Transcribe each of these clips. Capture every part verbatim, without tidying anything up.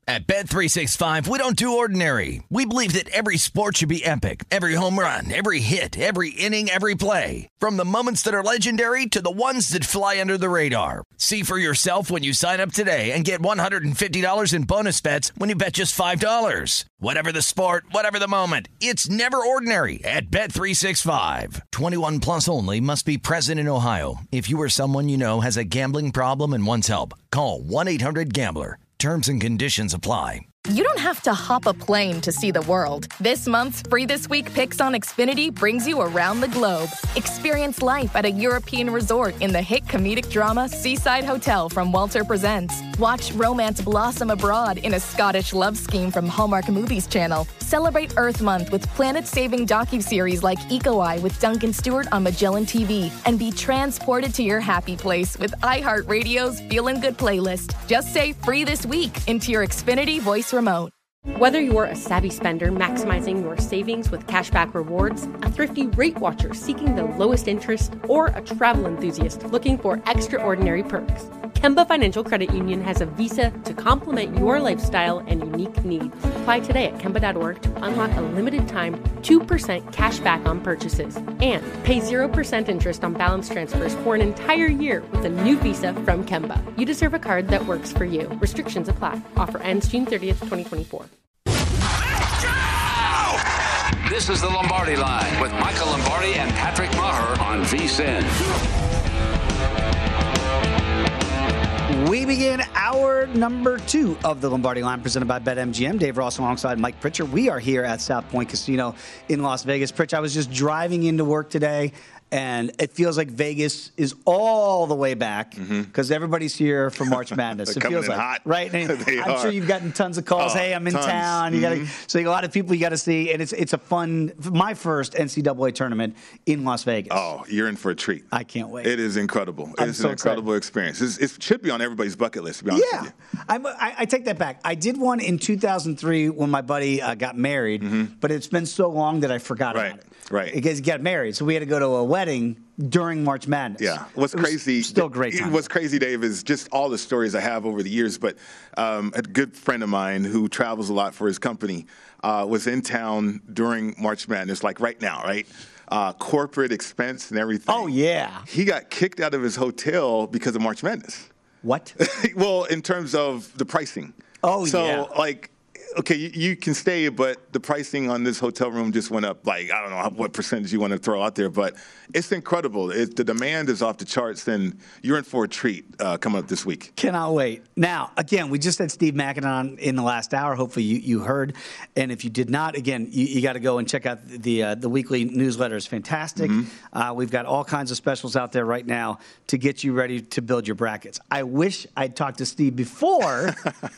At Bet three sixty-five, we don't do ordinary. We believe that every sport should be epic. Every home run, every hit, every inning, every play. From the moments that are legendary to the ones that fly under the radar. See for yourself when you sign up today and get one hundred fifty dollars in bonus bets when you bet just five dollars. Whatever the sport, whatever the moment, it's never ordinary at Bet three sixty-five. twenty-one plus only. Must be present in Ohio. If you or someone you know has a gambling problem and wants help, call one eight hundred gambler. Terms and conditions apply. You don't have to hop a plane to see the world. This month's Free This Week Picks on Xfinity brings you around the globe. Experience life at a European resort in the hit comedic drama Seaside Hotel from Walter Presents. Watch romance blossom abroad in a Scottish love scheme from Hallmark Movies Channel. Celebrate Earth Month with planet-saving docuseries like Eco Eye with Duncan Stewart on Magellan T V. And be transported to your happy place with iHeartRadio's Feelin' Good playlist. Just say Free This Week into your Xfinity voice remote. Whether you're a savvy spender maximizing your savings with cashback rewards, a thrifty rate watcher seeking the lowest interest, or a travel enthusiast looking for extraordinary perks, Kemba Financial Credit Union has a visa to complement your lifestyle and unique needs. Apply today at Kemba dot org to unlock a limited-time two percent cash back on purchases and pay zero percent interest on balance transfers for an entire year with a new visa from Kemba. You deserve a card that works for you. Restrictions apply. Offer ends June thirtieth, twenty twenty-four. This is the Lombardi Line with Michael Lombardi and Patrick Maher on V S I N. We begin hour number two of the Lombardi Line presented by BetMGM. Dave Ross alongside Mike Pritchard. We are here at South Point Casino in Las Vegas. Pritch, I was just driving into work today, and it feels like Vegas is all the way back because mm-hmm. everybody's here for March Madness. It feels like hot. Right. And I'm are. sure you've gotten tons of calls. Oh, hey, I'm in tons. town. You mm-hmm. got so you got a lot of people you got to see, and it's it's a fun. My first N C double A tournament in Las Vegas. Oh, you're in for a treat. I can't wait. It is incredible. I'm it's so an incredible excited. experience. It's, it should be on everybody's bucket list. To be honest yeah, with you. I'm, I, I take that back. I did one in two thousand three when my buddy uh, got married, mm-hmm. but it's been so long that I forgot right. about it. Right. Because he got married, so we had to go to a wedding during March Madness. Yeah. What's it was crazy? Still a great time. What's crazy, Dave, is just all the stories I have over the years. But um, a good friend of mine who travels a lot for his company uh, was in town during March Madness, like right now, right? Uh, corporate expense and everything. Oh, yeah. He got kicked out of his hotel because of March Madness. What? Well, in terms of the pricing. Oh, so, yeah. So, like, okay, you, you can stay, but the pricing on this hotel room just went up, like, I don't know what percentage you want to throw out there, but it's incredible. It, the demand is off the charts, and you're in for a treat uh, coming up this week. Cannot wait. Now, again, we just had Steve Mackin on in the last hour. Hopefully you, you heard. And if you did not, again, you, you got to go and check out the uh, the weekly newsletter. It's fantastic. Mm-hmm. Uh, we've got all kinds of specials out there right now to get you ready to build your brackets. I wish I'd talked to Steve before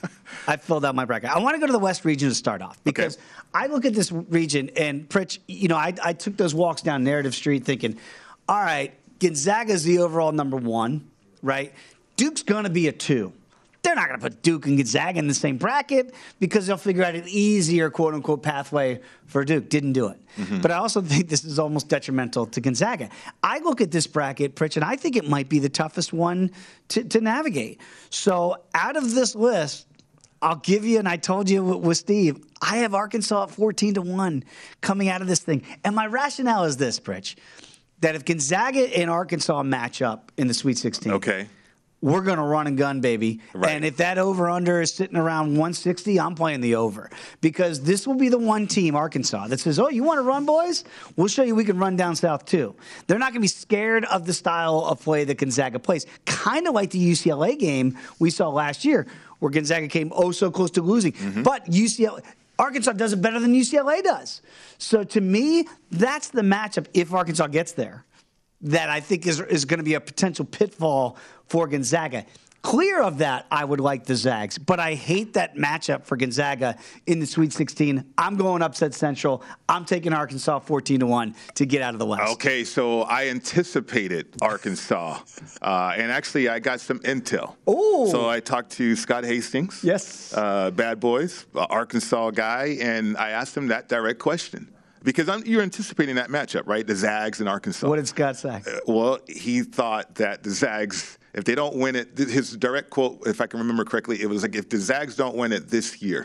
I filled out my bracket. I want to go to the West region to start off because okay. I look at this region, and Pritch, you know, I, I took those walks down Narrative Street thinking, all right, Gonzaga's the overall number one, right? Duke's going to be a two. They're not going to put Duke and Gonzaga in the same bracket because they'll figure out an easier, quote-unquote, pathway for Duke. Didn't do it. Mm-hmm. But I also think this is almost detrimental to Gonzaga. I look at this bracket, Pritch, and I think it might be the toughest one to, to navigate. So out of this list, I'll give you, and I told you with Steve, I have Arkansas at fourteen to one coming out of this thing. And my rationale is this, Pritch, that if Gonzaga and Arkansas match up in the Sweet sixteen, okay, we're going to run and gun, baby. Right. And if that over-under is sitting around one sixty, I'm playing the over. Because this will be the one team, Arkansas, that says, oh, you want to run, boys? We'll show you we can run down south, too. They're not going to be scared of the style of play that Gonzaga plays. Kind of like the U C L A game we saw last year, where Gonzaga came oh so close to losing. Mm-hmm. But U C L A, Arkansas does it better than U C L A does. So to me, that's the matchup, if Arkansas gets there, that I think is, is going to be a potential pitfall for Gonzaga. Clear of that, I would like the Zags, but I hate that matchup for Gonzaga in the Sweet sixteen. I'm going upset Central. I'm taking Arkansas fourteen to one to get out of the West. Okay, so I anticipated Arkansas, uh, and actually I got some intel. Oh. So I talked to Scott Hastings. Yes. Uh, Bad Boys, uh, Arkansas guy, and I asked him that direct question. Because I'm, you're anticipating that matchup, right? The Zags and Arkansas. What did Scott say? Uh, well, he thought that the Zags If they don't win it, his direct quote, if I can remember correctly, it was like, if the Zags don't win it this year,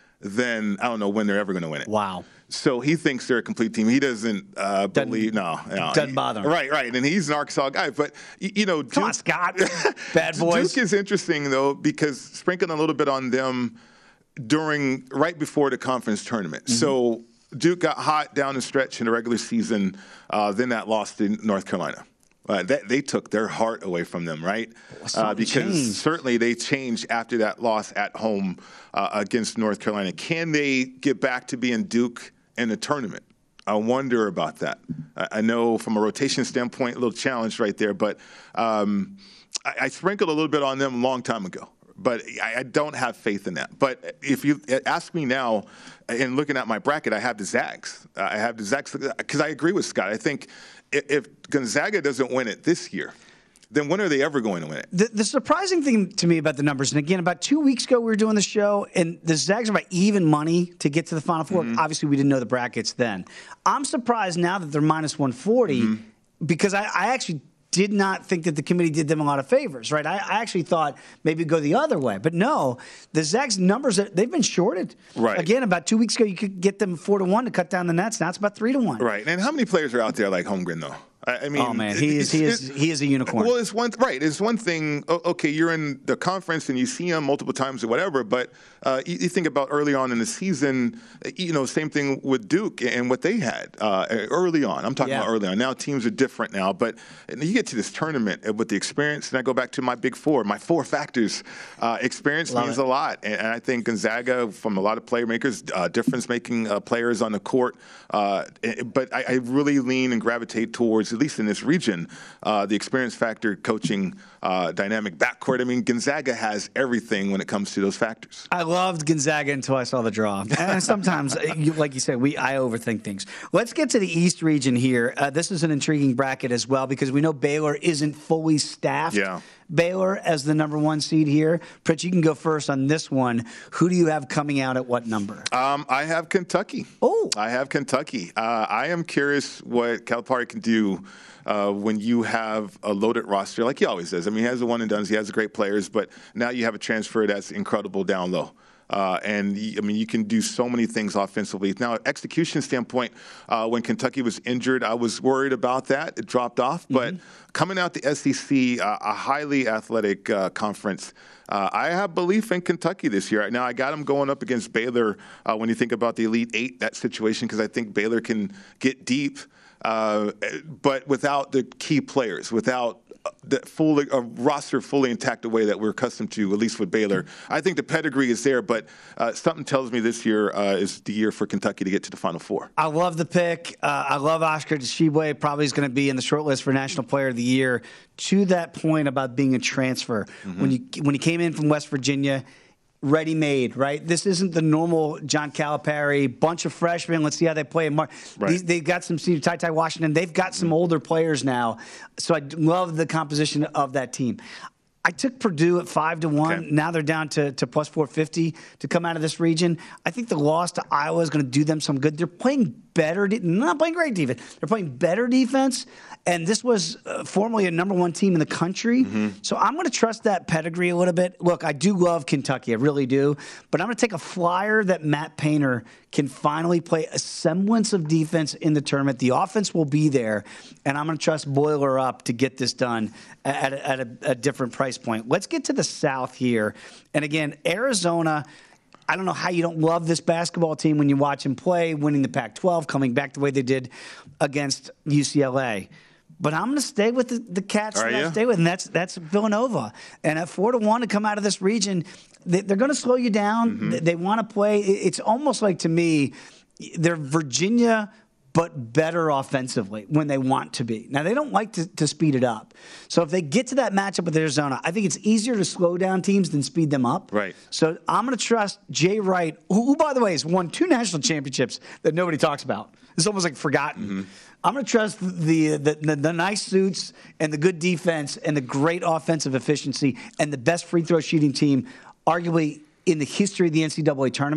then I don't know when they're ever going to win it. Wow. So he thinks they're a complete team. He doesn't uh, Doesn't- believe, no. no doesn't he- bother him. Right, right. And he's an Arkansas guy. But, y- you know, Come on, Duke- Scott. Bad boys. Duke is interesting, though, because sprinkling a little bit on them during, right before the conference tournament. Mm-hmm. So Duke got hot down the stretch in the regular season, uh, then that lost to North Carolina. Uh, that, they took their heart away from them, right? Uh, because changed. certainly they changed after that loss at home uh, against North Carolina. Can they get back to being Duke in the tournament? I wonder about that. I, I know from a rotation standpoint, a little challenge right there, but um, I, I sprinkled a little bit on them a long time ago. But I, I don't have faith in that. But if you ask me now, in looking at my bracket, I have the Zags. I have the Zags because I agree with Scott. I think if, if Gonzaga doesn't win it this year, then when are they ever going to win it? The, the surprising thing to me about the numbers, and again, about two weeks ago we were doing the show, and the Zags are about even money to get to the Final Four. Mm-hmm. Obviously, we didn't know the brackets then. I'm surprised now that they're minus one forty Mm-hmm. because I, I actually did not think that the committee did them a lot of favors, right? I, I actually thought maybe go the other way. But no, the Zags numbers, they've been shorted. Right. Again, about two weeks ago, you could get them four to one to cut down the nets. Now it's about three to one. Right. And how many players are out there like Holmgren, though? I I mean, Oh, man, he is, he is, he is a unicorn. Well, it's one right. It's one thing. o- Okay, you're in the conference and you see him multiple times or whatever. But uh, you, you think about early on in the season. You know, same thing with Duke and what they had uh, early on. I'm talking Yeah. about early on. Now teams are different now. But you get to this tournament with the experience, and I go back to my big four, my four factors. Uh, experience Love means it. a lot, and, and I think Gonzaga, from a lot of playmakers, uh, difference-making uh, players on the court. Uh, but I, I really lean and gravitate towards, at least in this region, Uh, the experience factor, coaching, uh, dynamic backcourt. I mean, Gonzaga has everything when it comes to those factors. I loved Gonzaga until I saw the draw. And sometimes, you, like you said, we I overthink things. Let's get to the East region here. Uh, this is an intriguing bracket as well because we know Baylor isn't fully staffed. Yeah. Baylor as the number one seed here. Pritch, you can go first on this one. Who do you have coming out at what number? Um, I have Kentucky. Oh. I have Kentucky. Uh, I am curious what Calipari can do uh, when you have a loaded roster, like he always does. I mean, he has the one and dones. He has great players, but now you have a transfer that's incredible down low. Uh, and, I mean, you can do so many things offensively. Now, execution standpoint, uh, when Kentucky was injured, I was worried about that. It dropped off. Mm-hmm. But coming out the S E C, uh, a highly athletic uh, conference, uh, I have belief in Kentucky this year. Now, I got them going up against Baylor uh, when you think about the Elite Eight, that situation, because I think Baylor can get deep, uh, but without the key players, without the full a roster fully intact the way that we're accustomed to, at least with Baylor. I think the pedigree is there, but uh, something tells me this year uh, is the year for Kentucky to get to the Final Four. I love the pick. Uh, I love Oscar Tshiebwe. Probably is going to be in the short list for National Player of the Year. To that point about being a transfer, mm-hmm. when you when he came in from West Virginia, ready-made, right? This isn't the normal John Calipari, bunch of freshmen. Let's see how they play in March. Right. These, they've got some senior Ty Ty Washington. They've got some older players now. So I love the composition of that team. I took Purdue at five to one. Okay. Now they're down to, to plus four fifty to come out of this region. I think the loss to Iowa is going to do them some good. They're playing better, de- not playing great defense. They're playing better defense. And this was uh, formerly a number one team in the country. Mm-hmm. So I'm going to trust that pedigree a little bit. Look, I do love Kentucky. I really do. But I'm going to take a flyer that Matt Painter can finally play a semblance of defense in the tournament. The offense will be there. And I'm going to trust Boiler up to get this done at, a, at a, a different price point. Let's get to the South here. And again, Arizona, I don't know how you don't love this basketball team when you watch them play, winning the Pac twelve, coming back the way they did against U C L A. But I'm going to stay with the, the Cats Are that you? I stay with, and that's that's Villanova. And at four to one to come out of this region, they, they're going to slow you down. Mm-hmm. They, they want to play. It's almost like, to me, they're Virginia, but better offensively when they want to be. Now, they don't like to, to speed it up. So if they get to that matchup with Arizona, I think it's easier to slow down teams than speed them up. Right. So I'm going to trust Jay Wright, who, who, by the way, has won two national championships that nobody talks about. It's almost like forgotten. Mm-hmm. I'm going to trust the the, the the nice suits and the good defense and the great offensive efficiency and the best free throw shooting team, arguably in the history of the N C double A tournament.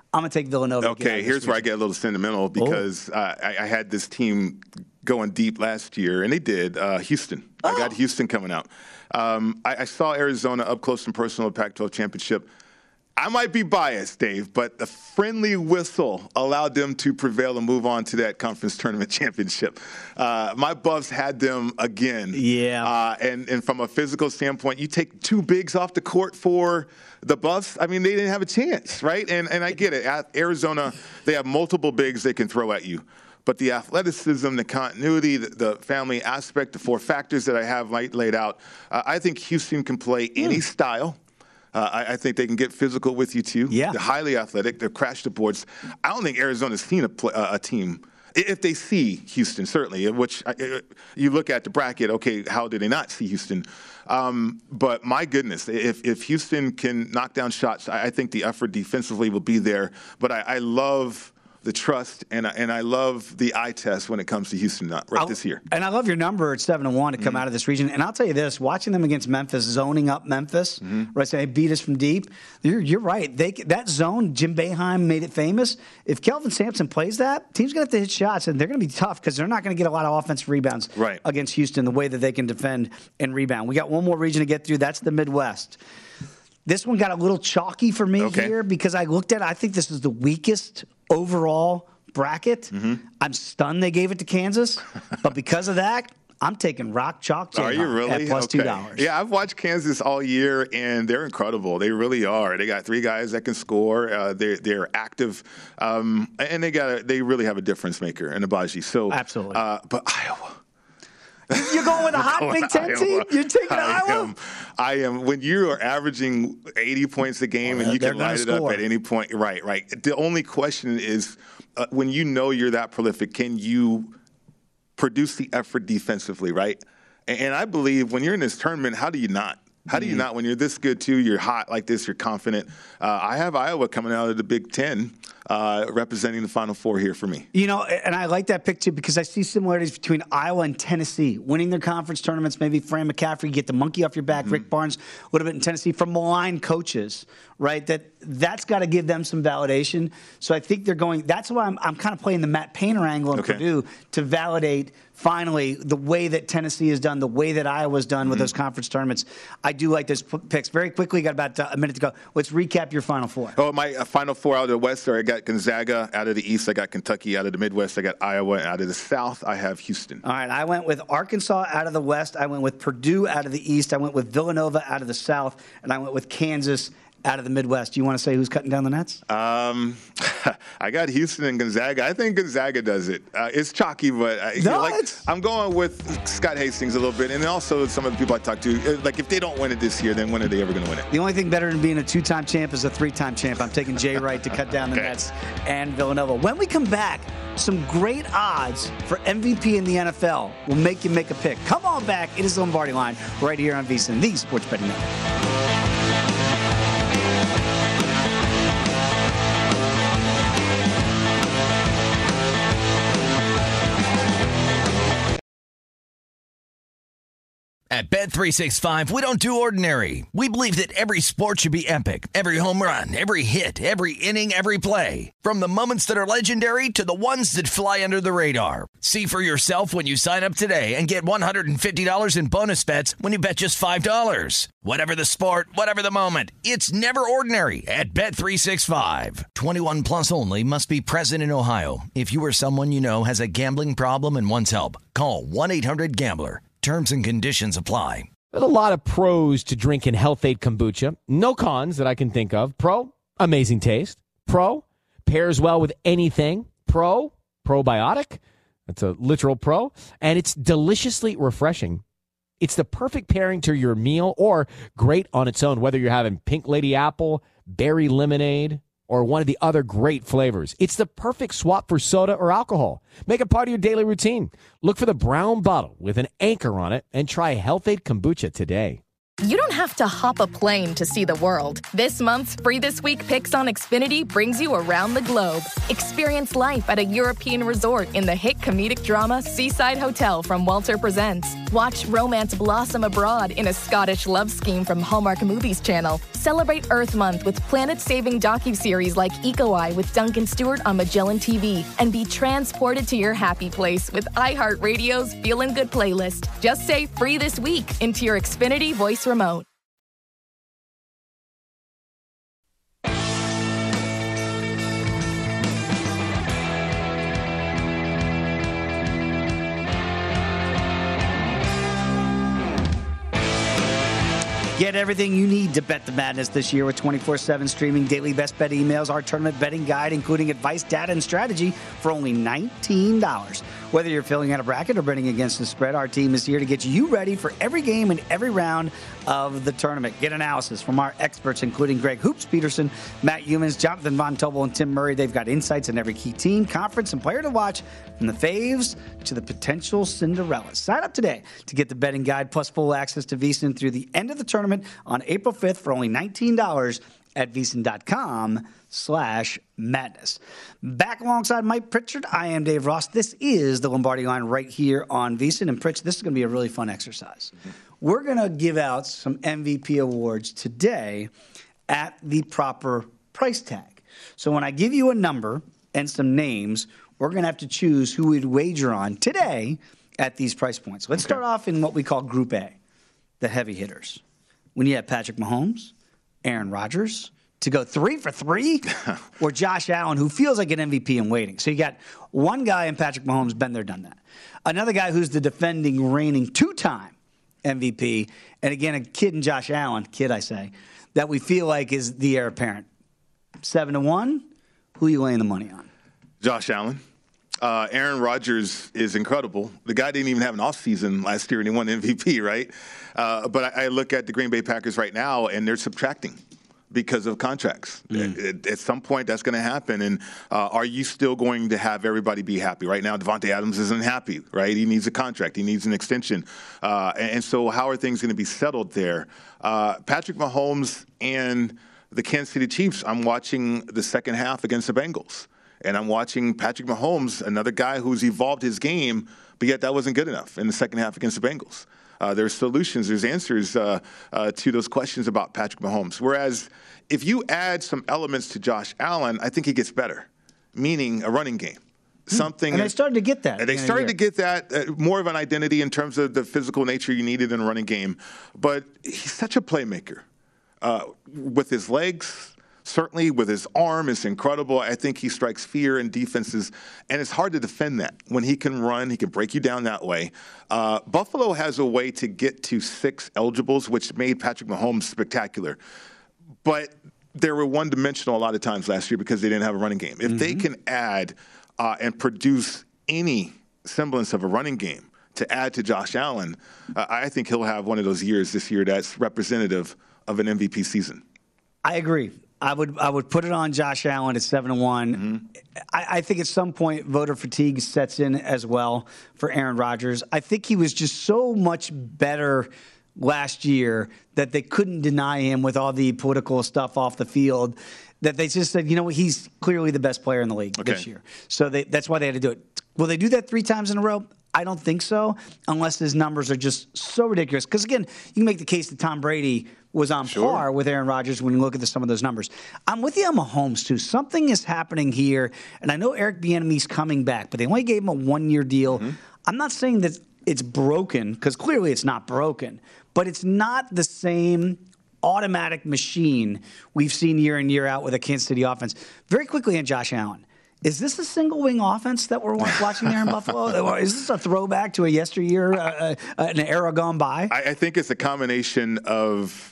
I'm going to take Villanova. Okay, here's where I get a little sentimental because uh, I, I had this team going deep last year, and they did. Uh, Houston. Oh. I got Houston coming out. Um, I, I saw Arizona up close and personal at Pac twelve championship. I might be biased, Dave, but the friendly whistle allowed them to prevail and move on to that conference tournament championship. Uh, my Buffs had them again. Yeah. Uh, and, and from a physical standpoint, you take two bigs off the court for the Buffs. I mean, they didn't have a chance, right? And and I get it. At Arizona, they have multiple bigs they can throw at you. But the athleticism, the continuity, the, the family aspect, the four factors that I have laid out, uh, I think Houston can play any mm. style. Uh, I, I think they can get physical with you, too. Yeah. They're highly athletic. They've crashed the boards. I don't think Arizona's seen a, play, uh, a team, if they see Houston, certainly, which uh, you look at the bracket, okay, how did they not see Houston? Um, but my goodness, if, if Houston can knock down shots, I, I think the effort defensively will be there. But I, I love the trust, and I, and I love the eye test when it comes to Houston right I'll, this year. And I love your number at seven and one to come mm-hmm. out of this region. And I'll tell you this: watching them against Memphis, zoning up Memphis, mm-hmm. right? So they beat us from deep. You're, you're right. They that zone, Jim Boeheim made it famous. If Kelvin Sampson plays that, team's gonna have to hit shots, and they're gonna be tough because they're not gonna get a lot of offensive rebounds right. against Houston. The way that they can defend and rebound. We got one more region to get through. That's the Midwest. This one got a little chalky for me okay. here because I looked at it. I think this is the weakest overall bracket. Mm-hmm. I'm stunned they gave it to Kansas, but because of that, I'm taking Rock Chalk Are you really? at plus okay. two dollars. Yeah, I've watched Kansas all year, and they're incredible. They really are. They got three guys that can score. Uh, they're they're active, um, and they got a, they really have a difference maker in Abaji. So absolutely. Uh, but Iowa. You're going with a hot Big Ten team? You're taking I Iowa? Am, I am. When you are averaging eighty points a game well, and you can light it score. up at any point, right, right. The only question is uh, when you know you're that prolific, can you produce the effort defensively, right? And, and I believe when you're in this tournament, how do you not? How do you not, when you're this good, too, you're hot like this, you're confident. Uh, I have Iowa coming out of the Big Ten uh, representing the Final Four here for me. You know, and I like that pick, too, because I see similarities between Iowa and Tennessee. Winning their conference tournaments, maybe Fran McCaffrey, get the monkey off your back. Mm-hmm. Rick Barnes would have been in Tennessee from maligned coaches, right? That, that's got to give them some validation. So I think they're going – that's why I'm, I'm kind of playing the Matt Painter angle in okay. Purdue to validate – finally, the way that Tennessee has done, the way that Iowa's done mm-hmm. with those conference tournaments, I do like those p- picks. Very quickly, got about a minute to go. Let's recap your Final Four. Oh, my uh, Final Four out of the West, I got Gonzaga. Out of the East, I got Kentucky. Out of the Midwest, I got Iowa. And out of the South, I have Houston. All right, I went with Arkansas out of the West. I went with Purdue out of the East. I went with Villanova out of the South. And I went with Kansas out of the Midwest. Do you want to say who's cutting down the nets? Um, I got Houston and Gonzaga. I think Gonzaga does it. Uh, it's chalky, but I, no, like, it's... I'm going with Scott Hastings a little bit, and also some of the people I talked to. Like, if they don't win it this year, then when are they ever going to win it? The only thing better than being a two-time champ is a three-time champ. I'm taking Jay Wright to cut down the okay. Nets and Villanova. When we come back, some great odds for M V P in the N F L will make you make a pick. Come on back. It is the Lombardi Line right here on VSiN, the Sports Betting Network. At Bet three sixty-five, we don't do ordinary. We believe that every sport should be epic. Every home run, every hit, every inning, every play. From the moments that are legendary to the ones that fly under the radar. See for yourself when you sign up today and get one hundred fifty dollars in bonus bets when you bet just five dollars. Whatever the sport, whatever the moment, it's never ordinary at Bet three sixty-five. twenty-one plus only. Must be present in Ohio. If you or someone you know has a gambling problem and wants help, call one eight hundred gambler. Terms and conditions apply. There's a lot of pros to drinking Health-Ade kombucha. No cons that I can think of. Pro, amazing taste. Pro, pairs well with anything. Pro, probiotic. That's a literal pro. And it's deliciously refreshing. It's the perfect pairing to your meal or great on its own, whether you're having pink lady apple, berry lemonade, or one of the other great flavors. It's the perfect swap for soda or alcohol. Make it part of your daily routine. Look for the brown bottle with an anchor on it and try Health-Ade kombucha today. You don't have to hop a plane to see the world. This month's Free This Week Picks on Xfinity brings you around the globe. Experience life at a European resort in the hit comedic drama Seaside Hotel from Walter Presents. Watch romance blossom abroad in a Scottish love scheme from Hallmark Movies Channel. Celebrate Earth Month with planet-saving docuseries like Eco Eye with Duncan Stewart on Magellan T V. And be transported to your happy place with iHeartRadio's Feelin' Good playlist. Just say Free This Week into your Xfinity voice remote. Get everything you need to bet the madness this year with twenty-four seven streaming, daily best bet emails, our tournament betting guide, including advice, data, and strategy for only nineteen dollars. Whether you're filling out a bracket or betting against the spread, our team is here to get you ready for every game and every round of the tournament. Get analysis from our experts, including Greg Hoops Peterson, Matt Humans, Jonathan Von Tobel, and Tim Murray. They've got insights on every key team, conference, and player to watch, from the faves to the potential Cinderellas. Sign up today to get the betting guide plus full access to VSiN through the end of the tournament on April fifth for only nineteen dollars at VSiN.com slash madness. Back alongside Mike Pritchard, I am Dave Ross. This is the Lombardi Line right here on VSiN. And Pritch, this is going to be a really fun exercise. Mm-hmm. We're going to give out some M V P awards today at the proper price tag. So when I give you a number and some names, we're going to have to choose who we'd wager on today at these price points. Let's okay. start off in what we call Group A, the heavy hitters. When you have Patrick Mahomes, Aaron Rodgers, to go three for three, or Josh Allen, who feels like an M V P in waiting. So you got one guy in Patrick Mahomes, been there, done that. Another guy who's the defending, reigning two-time M V P, and again, a kid in Josh Allen, kid I say, that we feel like is the heir apparent. Seven to one, who are you laying the money on? Josh Allen. Uh, Aaron Rodgers is incredible. The guy didn't even have an offseason last year, and he won M V P, right? Uh, but I, I look at the Green Bay Packers right now, and they're subtracting because of contracts. Mm. At, at some point, that's going to happen. And uh, are you still going to have everybody be happy? Right now, Devontae Adams isn't happy, right? He needs a contract. He needs an extension. Uh, and, and so how are things going to be settled there? Uh, Patrick Mahomes and the Kansas City Chiefs, I'm watching the second half against the Bengals. And I'm watching Patrick Mahomes, another guy who's evolved his game, but yet that wasn't good enough in the second half against the Bengals. Uh, there's solutions, there's answers uh, uh, to those questions about Patrick Mahomes. Whereas if you add some elements to Josh Allen, I think he gets better, meaning a running game. Something. And they started to get that. And they started to get that, uh, more of an identity in terms of the physical nature you needed in a running game. But he's such a playmaker. Uh, with his legs, certainly with his arm, it's incredible. I think he strikes fear in defenses, and it's hard to defend that. When he can run, he can break you down that way. Uh, Buffalo has a way to get to six eligibles, which made Patrick Mahomes spectacular. But they were one-dimensional a lot of times last year because they didn't have a running game. If mm-hmm. they can add uh, and produce any semblance of a running game to add to Josh Allen, uh, I think he'll have one of those years this year that's representative of an M V P season. I agree. I would I would put it on Josh Allen at seven to one. Mm-hmm. I, I think at some point voter fatigue sets in as well for Aaron Rodgers. I think he was just so much better last year that they couldn't deny him with all the political stuff off the field, that they just said, you know, he's clearly the best player in the league okay. this year. So they, that's why they had to do it. Will they do that three times in a row? I don't think so, unless his numbers are just so ridiculous. Because, again, you can make the case that Tom Brady was on sure. par with Aaron Rodgers when you look at the, some of those numbers. I'm with you on Mahomes, too. Something is happening here, and I know Eric Bieniemy's coming back, but they only gave him a one-year deal. Mm-hmm. I'm not saying that it's broken, because clearly it's not broken, but it's not the same automatic machine we've seen year in, year out with a Kansas City offense. Very quickly on Josh Allen. Is this a single-wing offense that we're watching there in Buffalo? Or is this a throwback to a yesteryear, uh, uh, an era gone by? I, I think it's a combination of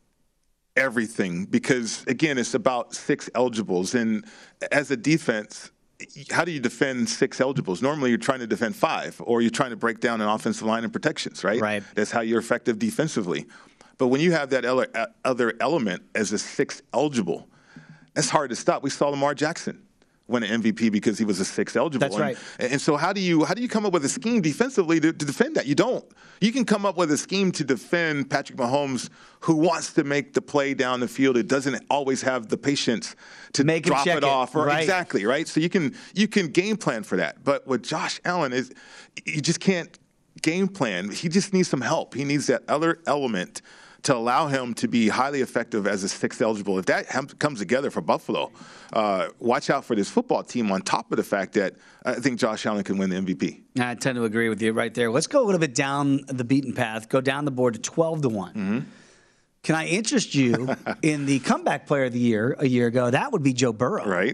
everything because, again, it's about six eligibles. And as a defense, how do you defend six eligibles? Normally, you're trying to defend five, or you're trying to break down an offensive line and protections, right? Right. That's how you're effective defensively. But when you have that other element as a sixth eligible, that's hard to stop. We saw Lamar Jackson win an M V P because he was a sixth eligible. That's right. And, and so how do you how do you come up with a scheme defensively to, to defend that? You don't. You can come up with a scheme to defend Patrick Mahomes, who wants to make the play down the field. It doesn't always have the patience to make drop it, it off. Or, right. Exactly, right? So you can you can game plan for that. But with Josh Allen, is you just can't game plan. He just needs some help. He needs that other element to allow him to be highly effective as a sixth eligible. If that hem- comes together for Buffalo, uh, watch out for this football team on top of the fact that I think Josh Allen can win the M V P. I tend to agree with you right there. Let's go a little bit down the beaten path, go down the board to twelve to one. Mm-hmm. Can I interest you in the comeback player of the year a year ago? That would be Joe Burrow. Right.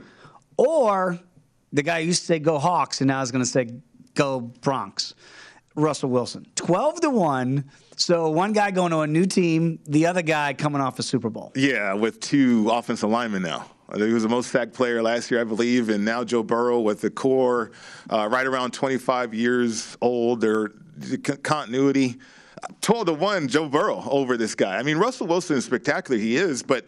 Or the guy who used to say go Hawks and now is going to say go Bronx, Russell Wilson. twelve to one. So one guy going to a new team, the other guy coming off a Super Bowl. Yeah, with two offensive linemen now. He was the most sacked player last year, I believe, and now Joe Burrow with the core uh, right around twenty-five years old. Their continuity. twelve to one, Joe Burrow over this guy. I mean, Russell Wilson is spectacular. He is, but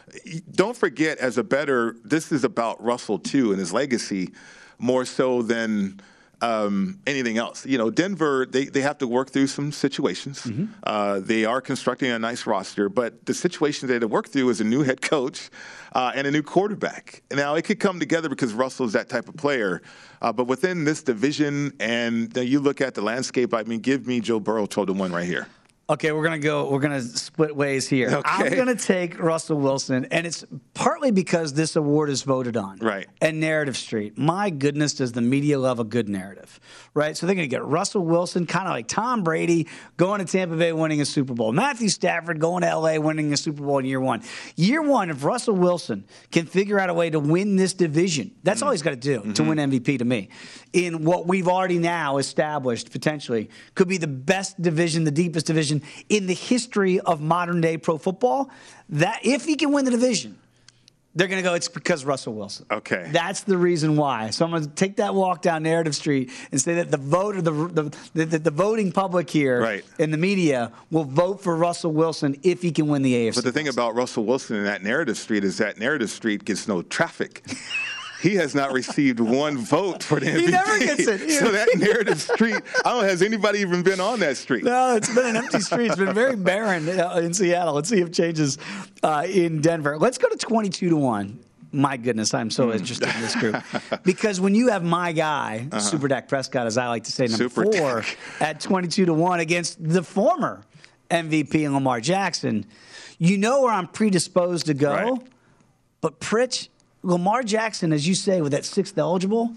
don't forget, as a bettor, this is about Russell, too, and his legacy more so than Um, anything else. You know, Denver, they, they have to work through some situations. Mm-hmm. Uh, they are constructing a nice roster, but the situation they had to work through is a new head coach uh, and a new quarterback. Now, it could come together because Russell's that type of player, uh, but within this division, and uh, you look at the landscape, I mean, give me Joe Burrow twelve to one right here. Okay, we're gonna go. We're gonna split ways here. Okay. I'm gonna take Russell Wilson, and it's partly because this award is voted on. Right. And Narrative Street. My goodness, does the media love a good narrative, right? So they're gonna get Russell Wilson, kind of like Tom Brady, going to Tampa Bay, winning a Super Bowl. Matthew Stafford going to L A, winning a Super Bowl in year one. Year one, if Russell Wilson can figure out a way to win this division, that's mm-hmm. all he's got to do mm-hmm. to win M V P. To me, in what we've already now established, potentially could be the best division, the deepest division in the history of modern day pro football. That if he can win the division, they're going to go, it's because Russell Wilson. Okay. That's the reason why. So I'm going to take that walk down Narrative Street and say that the voter, the the, the, the voting public here right. in the media will vote for Russell Wilson if he can win the A F C. But the thing about Russell Wilson in that Narrative Street is that Narrative Street gets no traffic. He has not received one vote for the M V P. He never gets it. So that Narrative Street, I don't know, has anybody even been on that street? No, it's been an empty street. It's been very barren in Seattle. Let's see if it changes uh, in Denver. Let's go to twenty-two to one. My goodness, I'm so interested in this group. Because when you have my guy, uh-huh. Super Dak Prescott, as I like to say, number Super four, Dak. at twenty-two to one against the former M V P Lamar Jackson, you know where I'm predisposed to go. Right. But Pritch, Lamar Jackson, as you say, with that sixth eligible,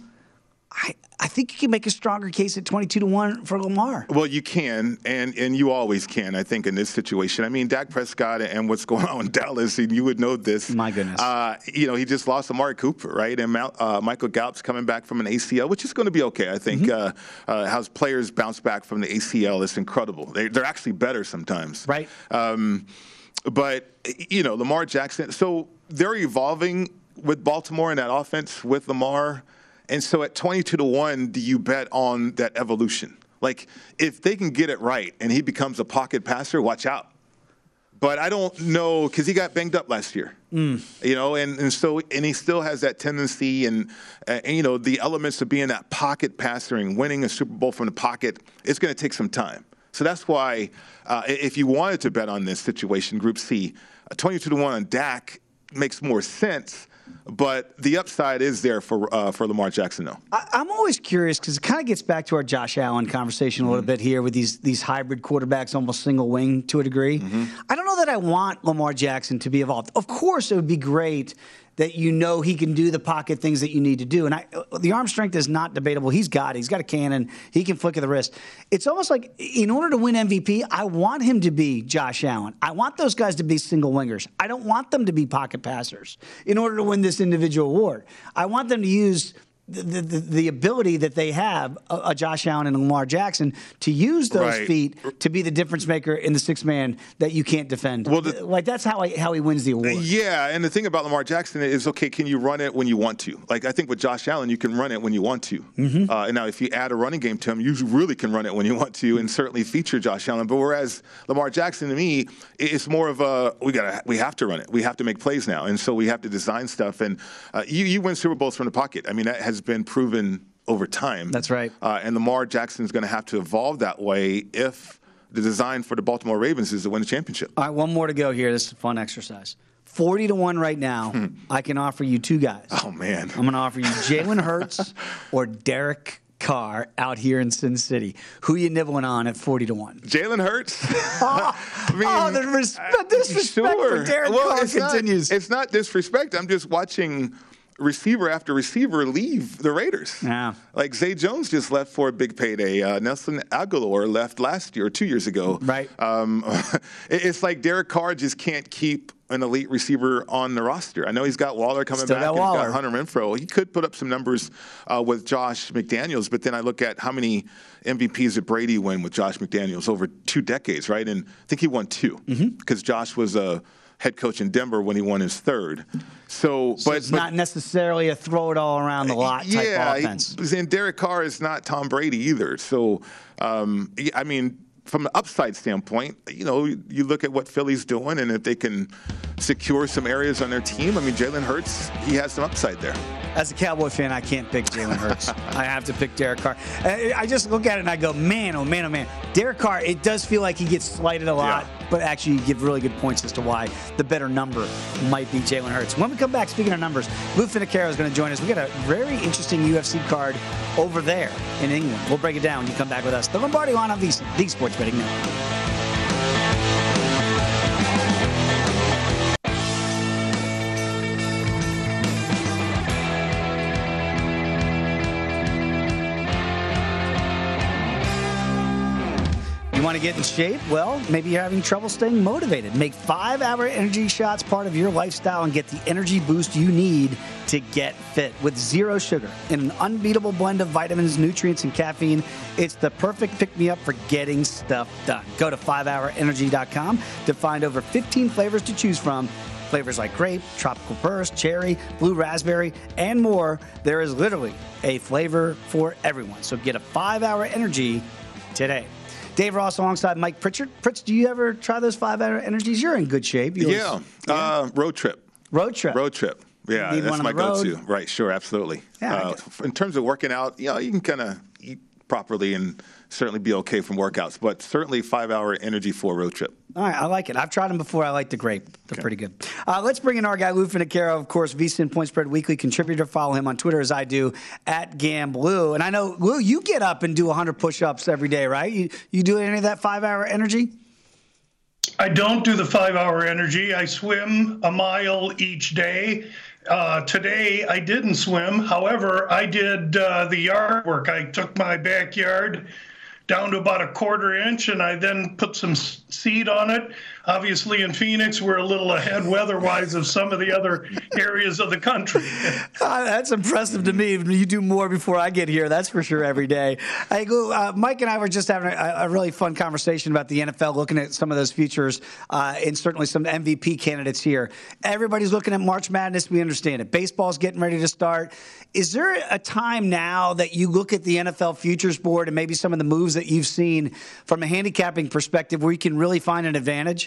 I, I think you can make a stronger case at twenty-two to one for Lamar. Well, you can, and, and you always can, I think, in this situation. I mean, Dak Prescott and what's going on in Dallas, and you would know this. My goodness. Uh, you know, he just lost Amari Cooper, right? And uh, Michael Gallup's coming back from an A C L, which is going to be okay, I think. Mm-hmm. Uh, uh, how players bounce back from the A C L is incredible. They, they're actually better sometimes. Right. Um, but, you know, Lamar Jackson, so they're evolving with Baltimore in that offense with Lamar. And so at twenty-two to one, do you bet on that evolution? Like, if they can get it right and he becomes a pocket passer, watch out. But I don't know, because he got banged up last year. Mm. You know, and, and so, and he still has that tendency and, uh, and, you know, the elements of being that pocket passer and winning a Super Bowl from the pocket, it's going to take some time. So that's why, uh, if you wanted to bet on this situation, Group C, twenty-two to one on Dak makes more sense. But the upside is there for uh, for Lamar Jackson, though. I, I'm always curious because it kind of gets back to our Josh Allen conversation a little mm-hmm. bit here with these these hybrid quarterbacks, almost single wing to a degree. Mm-hmm. I don't know that I want Lamar Jackson to be evolved. Of course, it would be great that you know he can do the pocket things that you need to do. And I, the arm strength is not debatable. He's got it. He's got a cannon. He can flick of the wrist. It's almost like in order to win M V P, I want him to be Josh Allen. I want those guys to be single wingers. I don't want them to be pocket passers in order to win this individual award. I want them to use the, the, the ability that they have, a, a Josh Allen and Lamar Jackson, to use those right. feet to be the difference maker in the six man that you can't defend. Well, the, like that's how he, how he wins the award. Yeah, and the thing about Lamar Jackson is, okay, can you run it when you want to? Like I think with Josh Allen, you can run it when you want to. Mm-hmm. Uh, and now if you add a running game to him, you really can run it when you want to, and certainly feature Josh Allen. But whereas Lamar Jackson, to me, it's more of a we got we have to run it. We have to make plays now, and so we have to design stuff. And uh, you you win Super Bowls from the pocket. I mean, that has been proven over time. That's right. Uh, and Lamar Jackson is going to have to evolve that way if the design for the Baltimore Ravens is to win the championship. All right, one more to go here. This is a fun exercise. forty to one right now. Hmm. I can offer you two guys. Oh, man. I'm going to offer you Jalen Hurts or Derek Carr out here in Sin City. Who are you nibbling on at forty to one? Jalen Hurts. oh, I mean, oh, the res- disrespect sure. for Derek well, Carr it's continues. Not, it's not disrespect. I'm just watching receiver after receiver leave the Raiders. Yeah. Like Zay Jones just left for a big payday. Uh, Nelson Aguilar left last year or two years ago. Right. Um, it's like Derek Carr just can't keep an elite receiver on the roster. I know he's got Waller coming Still back. Got and Waller. He's got Hunter Renfrow. He could put up some numbers uh, with Josh McDaniels, but then I look at how many M V Ps did Brady win with Josh McDaniels over two decades, right? And I think he won two because mm-hmm. Josh was a head coach in Denver when he won his third. So, so but it's but, not necessarily a throw it all around the lot type yeah, offense. Yeah, and Derek Carr is not Tom Brady either. So, um, I mean, from the upside standpoint, you know, you look at what Philly's doing, and if they can secure some areas on their team, I mean, Jalen Hurts, he has some upside there. As a Cowboy fan, I can't pick Jalen Hurts. I have to pick Derek Carr. I just look at it and I go, man, oh, man, oh, man. Derek Carr, it does feel like he gets slighted a lot, yeah. but actually you give really good points as to why the better number might be Jalen Hurts. When we come back, speaking of numbers, Lou Finocchiaro is going to join us. We got a very interesting U F C card over there in England. We'll break it down when you come back with us. The Lombardi Line on the, the Sports Betting Network. You want to get in shape? Well, maybe you're having trouble staying motivated. Make five-hour energy shots part of your lifestyle and get the energy boost you need to get fit. With zero sugar and an unbeatable blend of vitamins, nutrients, and caffeine, it's the perfect pick-me-up for getting stuff done. Go to five hour energy dot com to find over fifteen flavors to choose from. Flavors like grape, tropical burst, cherry, blue raspberry, and more. There is literally a flavor for everyone. So get a five-hour energy today. Dave Ross alongside Mike Pritchard. Pritch, do you ever try those five-hour energies? You're in good shape. You yeah. always, yeah. Uh, road trip. Road trip. Road trip. Yeah, that's my go-to. Right, sure, absolutely. Yeah, uh, in terms of working out, you know, you can kind of eat properly and certainly be okay from workouts, but certainly five-hour energy for a road trip. All right, I like it. I've tried them before. I like the grape. They're okay. pretty good. Uh, let's bring in our guy, Lou Finocchiaro, of course, VSiN Point Spread Weekly contributor. Follow him on Twitter as I do, at GamBlue. And I know, Lou, you get up and do one hundred push-ups every day, right? You, you do any of that five-hour energy? I don't do the five-hour energy. I swim a mile each day. Uh, today, I didn't swim. However, I did uh, the yard work. I took my backyard down to about a quarter inch, and I then put some seed on it. Obviously, in Phoenix, we're a little ahead weather-wise of some of the other areas of the country. Uh, that's impressive to me. You do more before I get here, that's for sure, every day. Hey, uh, Mike and I were just having a, a really fun conversation about the N F L, looking at some of those futures uh, and certainly some M V P candidates here. Everybody's looking at March Madness. We understand it. Baseball's getting ready to start. Is there a time now that you look at the N F L futures board and maybe some of the moves that you've seen from a handicapping perspective where you can really find an advantage?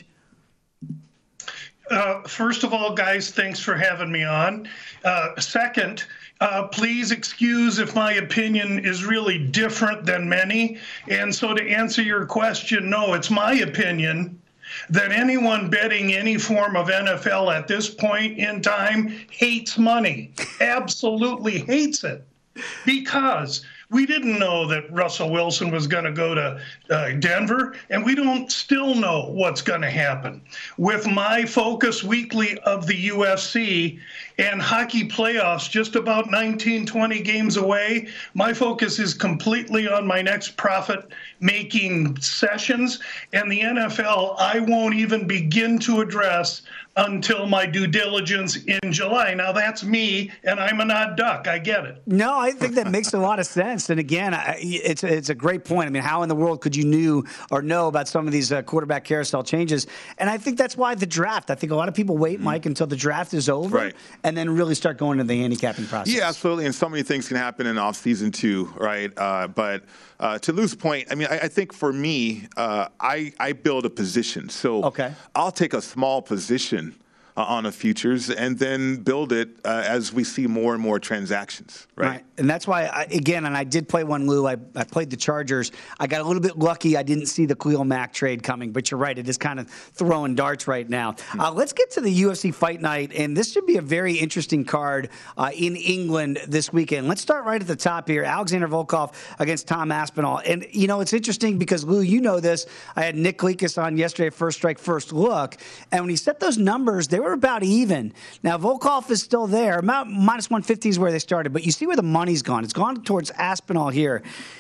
Uh, first of all, guys, thanks for having me on. Uh, second, uh, please excuse if my opinion is really different than many. And so to answer your question, no, it's my opinion that anyone betting any form of N F L at this point in time hates money, absolutely hates it, because we didn't know that Russell Wilson was going to go to uh, Denver, and we don't still know what's going to happen. With my focus weekly of the U F C and hockey playoffs just about nineteen, twenty games away, my focus is completely on my next profit-making sessions. And the N F L, I won't even begin to address until my due diligence in July. Now, that's me, and I'm an odd duck. I get it. No, I think that makes a lot of sense. And again, I, it's it's a great point. I mean, how in the world could you knew or know about some of these uh, quarterback carousel changes? And I think that's why the draft. I think a lot of people wait, Mike, until the draft is over, right, and then really start going to the handicapping process. Yeah, absolutely. And so many things can happen in off season too, right? Uh, but uh, to Lou's point, I mean, I, I think for me, uh, I I build a position. So okay. I'll take a small position Uh, on a futures and then build it uh, as we see more and more transactions, right? Right. And that's why, I, again, and I did play one, Lou. I, I played the Chargers. I got a little bit lucky. I didn't see the Khalil Mack trade coming, but you're right. It is kind of throwing darts right now. Mm-hmm. Uh, let's get to the U F C Fight Night, and this should be a very interesting card uh, in England this weekend. Let's start right at the top here. Alexander Volkov against Tom Aspinall. And, you know, it's interesting because, Lou, you know this. I had Nick Leakus on yesterday, First Strike, First Look, and when he set those numbers, they were about even. Now, Volkov is still there. About minus one fifty is where they started, but you see where the money's gone. It's gone towards Aspinall here.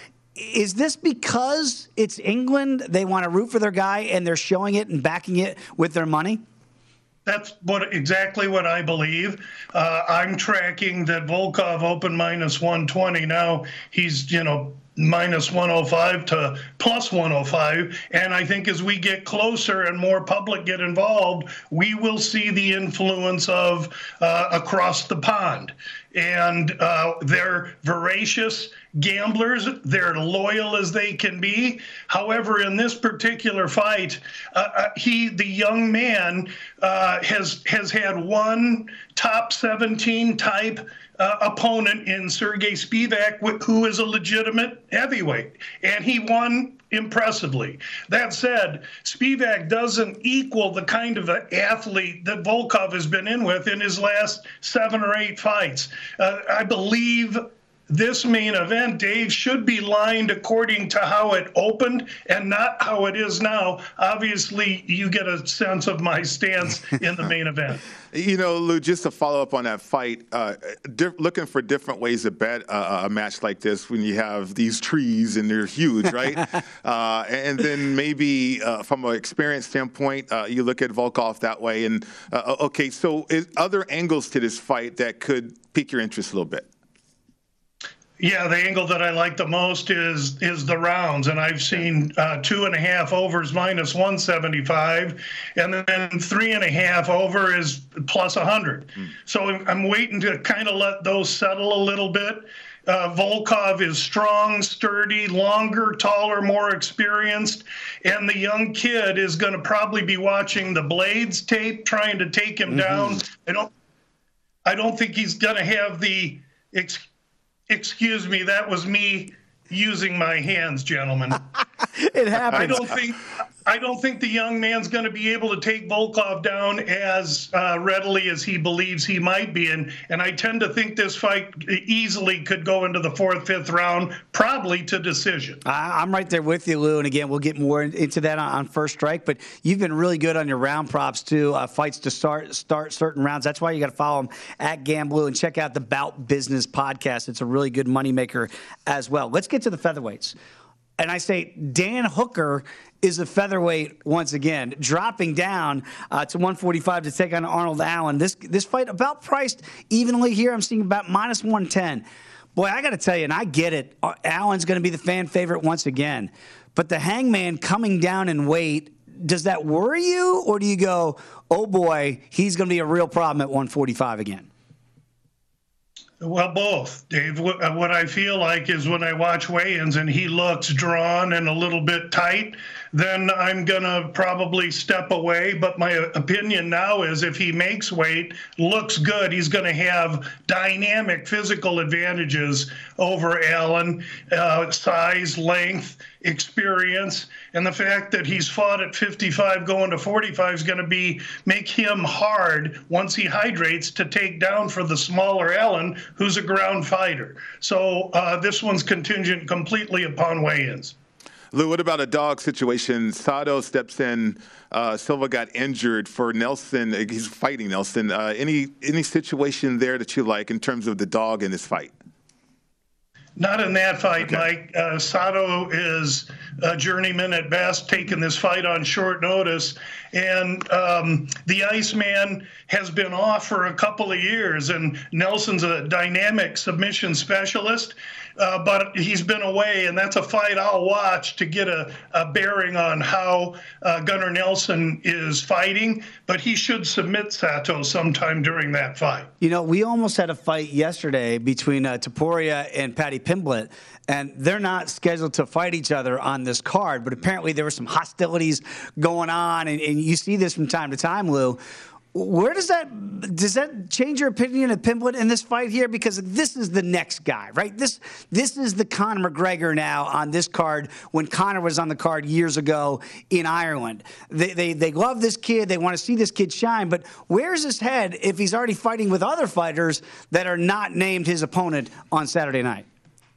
Is this because it's England, they want to root for their guy, and they're showing it and backing it with their money? That's what exactly what I believe. Uh, I'm tracking that Volkov opened minus one twenty. Now he's, you know, minus one oh five to plus one oh five. And I think as we get closer and more public get involved, we will see the influence of uh, across the pond. And uh, they're voracious gamblers. They're loyal as they can be. However, in this particular fight, uh, he, the young man, uh, has has had one top seventeen type uh, opponent in Sergey Spivak, who is a legitimate heavyweight, and he won impressively. That said, Spivak doesn't equal the kind of an athlete that Volkov has been in with in his last seven or eight fights. Uh, I believe this main event, Dave, should be lined according to how it opened and not how it is now. Obviously, you get a sense of my stance in the main event. You know, Lou, just to follow up on that fight, uh, di- looking for different ways to bet uh, a match like this when you have these trees and they're huge, right? uh, and then maybe uh, from an experience standpoint, uh, you look at Volkov that way. And, uh, okay, so is other angles to this fight that could pique your interest a little bit? Yeah, the angle that I like the most is is the rounds, and I've seen uh, two and a half overs minus one seventy-five, and then three and a half over is plus one hundred. Mm. So I'm waiting to kind of let those settle a little bit. Uh, Volkov is strong, sturdy, longer, taller, more experienced, and the young kid is going to probably be watching the Blades tape, trying to take him mm-hmm. down. I don't, I don't think he's going to have the. Ex- Excuse me, that was me using my hands, gentlemen. It happens. I don't think I don't think the young man's going to be able to take Volkov down as uh, readily as he believes he might be. And, and I tend to think this fight easily could go into the fourth, fifth round, probably to decision. I, I'm right there with you, Lou. And again, we'll get more into that on, on First Strike. But you've been really good on your round props, too, uh, fights to start start certain rounds. That's why you got to follow him at Gamblue and check out the Bout Business podcast. It's a really good moneymaker as well. Let's get to the featherweights. And I say Dan Hooker is a featherweight once again, dropping down uh, to one forty-five to take on Arnold Allen. This this fight about priced evenly here. I'm seeing about minus one ten. Boy, I got to tell you, and I get it, Allen's going to be the fan favorite once again. But the Hangman coming down in weight, does that worry you? Or do you go, oh, boy, he's going to be a real problem at one forty-five again? Well, both, Dave. What, what I feel like is when I watch weigh-ins and he looks drawn and a little bit tight, then I'm going to probably step away. But my opinion now is if he makes weight, looks good, he's going to have dynamic physical advantages over Allen, uh, size, length, experience, and the fact that he's fought at fifty-five going to forty-five is going to be make him hard once he hydrates to take down for the smaller Allen, who's a ground fighter. So uh, this one's contingent completely upon weigh-ins. Lou, what about a dog situation? Sado steps in. Uh, Silva got injured for Nelson. He's fighting Nelson. Uh, any any situation there that you like in terms of the dog in this fight? Not in that fight, Okay. Mike. Uh, Sato is a journeyman at best, taking this fight on short notice. And um, the Iceman has been off for a couple of years, and Nelson's a dynamic submission specialist, uh, but he's been away, and that's a fight I'll watch to get a, a bearing on how uh, Gunnar Nelson is fighting, but he should submit Sato sometime during that fight. You know, we almost had a fight yesterday between uh, Topuria and Paddy Pimblett, and they're not scheduled to fight each other on this card, but apparently there were some hostilities going on, and, and you see this from time to time, Lou. Where does that does that change your opinion of Pimblett in this fight here? Because this is the next guy, right? This this is the Conor McGregor now on this card when Conor was on the card years ago in Ireland. They they, they love this kid. They want to see this kid shine. But where's his head if he's already fighting with other fighters that are not named his opponent on Saturday night?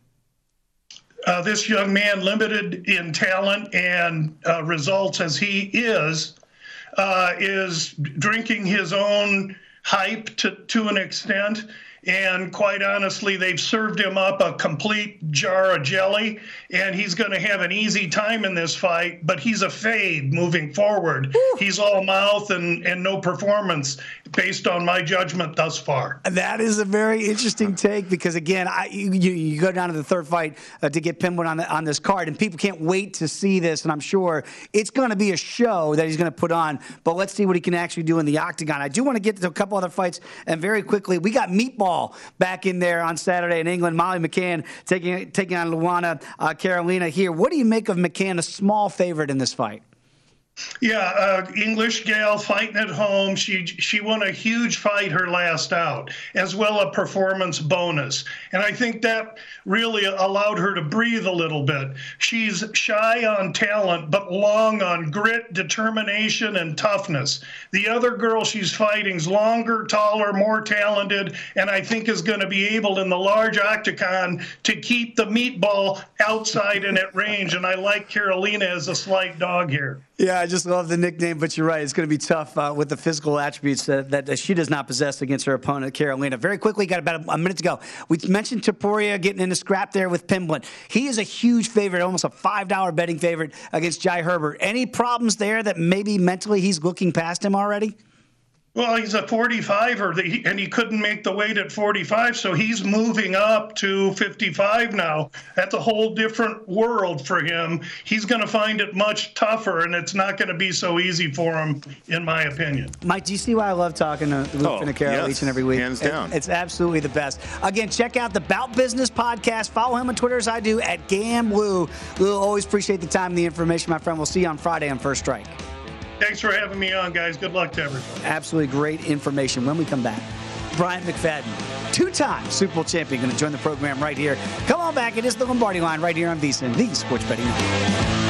Uh, this young man, limited in talent and uh, results as he is, uh, is drinking his own hype to, to an extent. And quite honestly, they've served him up a complete jar of jelly, and he's going to have an easy time in this fight, but he's a fade moving forward. Woo. He's all mouth and, and no performance based on my judgment thus far. That is a very interesting take because, again, I, you, you go down to the third fight uh, to get Pimblett on, the, on this card, and people can't wait to see this, and I'm sure it's going to be a show that he's going to put on, but let's see what he can actually do in the octagon. I do want to get to a couple other fights, and very quickly, we got Meatball back in there on Saturday in England. Molly McCann taking taking on Luana uh, Carolina here. What do you make of McCann, a small favorite in this fight? Yeah, uh, English gal fighting at home. She she won a huge fight her last out, as well a performance bonus. And I think that really allowed her to breathe a little bit. She's shy on talent, but long on grit, determination, and toughness. The other girl she's fighting's longer, taller, more talented, and I think is going to be able in the large octagon to keep the Meatball outside and at range. And I like Carolina as a slight dog here. Yeah, I just love the nickname, but you're right. It's going to be tough uh, with the physical attributes that, that she does not possess against her opponent, Carolina. Very quickly, got about a minute to go. We mentioned Topuria getting in a scrap there with Pimblett. He is a huge favorite, almost a five dollar betting favorite against Jai Herbert. Any problems there that maybe mentally he's looking past him already? Well, he's a forty-five-er, and he couldn't make the weight at forty-five, so he's moving up to fifty-five now. That's a whole different world for him. He's going to find it much tougher, and it's not going to be so easy for him, in my opinion. Mike, do you see why I love talking to Luke oh, Finocchiaro yes, each and every week? Hands down. It, it's absolutely the best. Again, check out the Bout Business podcast. Follow him on Twitter as I do at Gam Lou. Lou, always appreciate the time and the information, my friend. We'll see you on Friday on First Strike. Thanks for having me on, guys. Good luck to everyone. Absolutely great information. When we come back, Bryant McFadden, two-time Super Bowl champion, going to join the program right here. Come on back. It is the Lombardi Line right here on VSiN, the Sports Betting Network.